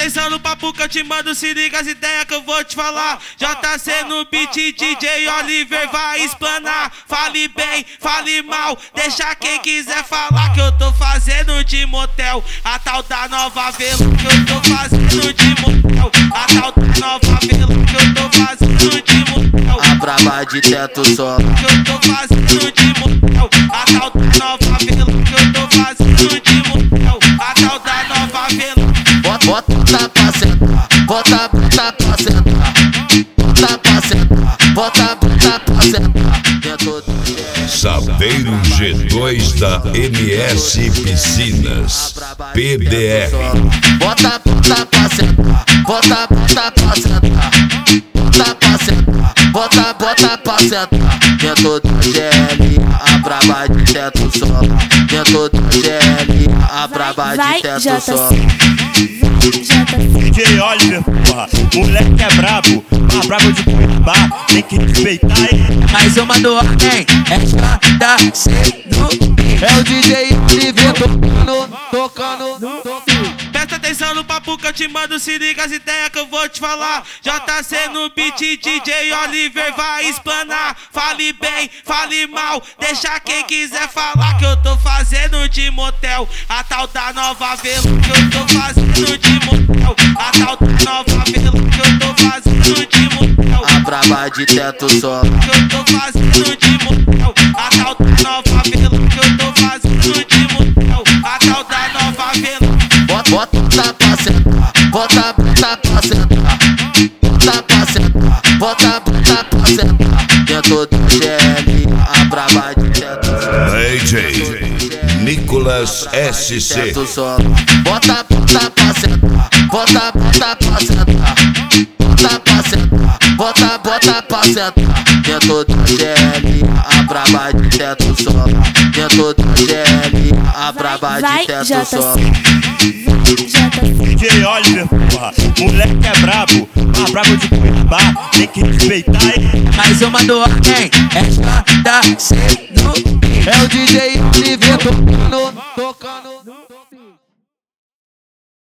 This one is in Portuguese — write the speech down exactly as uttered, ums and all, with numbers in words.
atenção no papo que eu te mando, se liga as ideias que eu vou te falar. J C no beat, D J Oliver vai explanar. Fale bem, fale mal, deixa quem quiser falar que eu tô fazendo de motel a tal da nova vela, que eu tô fazendo de motel a tal da nova vela, que eu tô fazendo de motel. A braba de teto solo, que eu tô fazendo de motel a tal da nova vela, que eu tô fazendo de motel a tal da nova vela. Bota, bota pra sentar, bota, bota pra sentar, bota pra sentar, bota, bota pra sentar. Dentro do Saveiro G dois da M S Piscinas P D R. Bota, bota pra sentar, bota, bota pra sentar, bota pra sentar, bota, bota pra sentar. Dentro do G L, a braba de teto solo. Dentro do G L, a braba de teto solo. D J Oliver, porra, moleque é brabo, mas brabo de Cuiabá, tem que respeitar, hein? Mais uma do ordem, é J C no beat. É o D J Oliver tocando, tocando, tocando. Presta atenção no papo que eu te mando, se liga as ideias que eu vou te falar. J C no beat, D J Oliver vai explanar. Fale bem, fale mal, deixa quem quiser falar que eu tô fazendo de motel a tal da nova vela, que eu tô fazendo de motel a tal da nova vela, que eu tô fazendo de motel. A braba de teto solo, que eu tô fazendo de motel a tal da nova vela, que eu tô fazendo de motel a tal da nova vela. Bota, bota pra sentar, bota, bota pra sentar, bota pra sentar, bota, bota pra sentar. Dentro do G L, a braba de teto solo. D J Nicolas S C. Teto solo. Bota, bota pra sentar, bota, bota pra sentar, bota pra sentar, bota, bota pra sentar. Dentro do G L, a braba de teto solo. Dentro do G L, a braba de teto solo. D J Oliver, porra, moleque é brabo, mas brabo de Cuiabá, tem que respeitar, hein? Mais uma do ordem, é J C no beat. É o D J Oliver tocando, tocando.